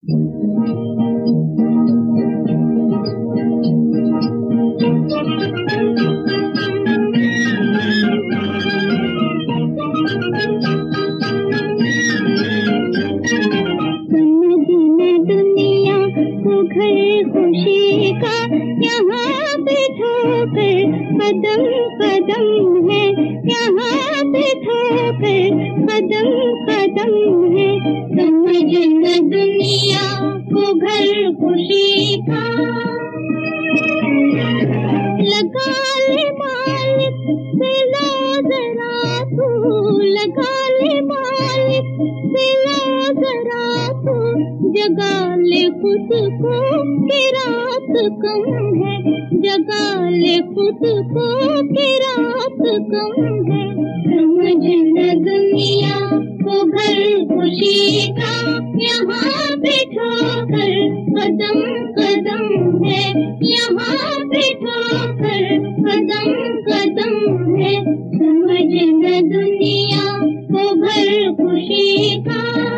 खुशी का यहाँ पे ठोकर कदम कदम है, यहाँ पे ठोकर कदम कदम है। समझ न दुनिया को घर खुशी का, लगा ले मालिक से लो जरा तू, लगा ले मालिक से लो जरा तू, जगा ले खुद को कि रात कम है, जगा ले खुद को कि रात कम है। समझ न दुनिया को घर खुशी का, यहाँ पे ठोकर कदम कदम है, यहाँ पे ठोकर कदम कदम है। समझ न दुनिया को घर खुशी का।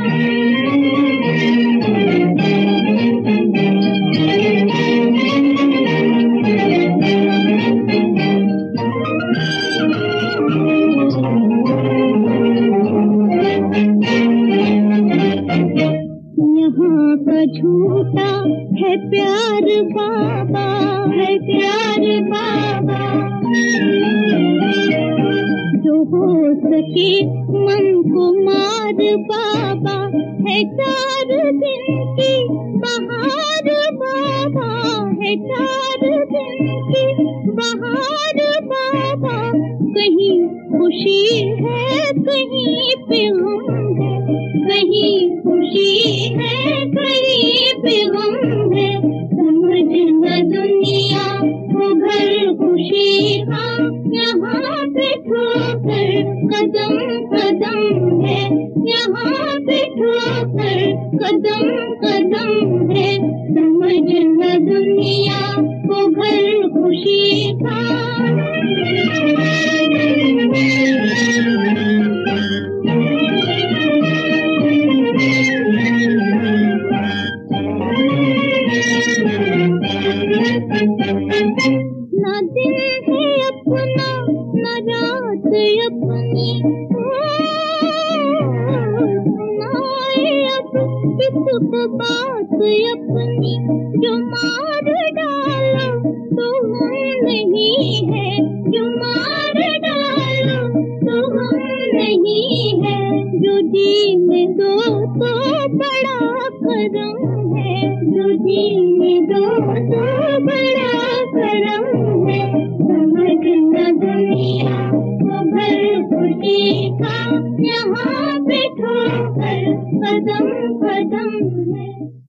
यहाँ का झूठा है प्यार बाबा, है प्यार बाबा, जो हो सके मन को मार बाबा, है 4 दिन की बहार बाबा, है 4 दिन की बहार बाबा। कहीं खुशी है कहीं पे गम है, कहीं खुशी है कहीं पे गम है। समझ न दुनिया को घर खुशी का, यहाँ पे ठोकर कदम कदम है, यहाँ पे ठोकर कदम कदम है। समझ न दुनिया को घर खुशी का। ना दिन है अपना ना रात अपनी, सुनाए अब किसको बात अपनी, जो मार डालो तो हम नहीं है, जो मार डालो तो हम नहीं है। जो जीने दो तो बड़ा करम है, जो जीने दो तो बड़ा करम है। समझ न दुनिया को घर खुशी का, यहाँ पे ठोकर कदम कदम है।